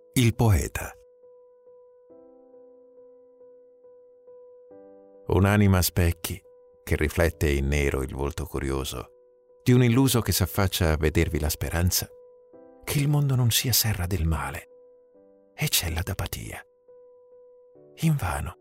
Il poeta. Un'anima a specchi che riflette in nero il volto curioso di un illuso che s'affaccia a vedervi la speranza che il mondo non sia serra del male e cella d'apatia. Invano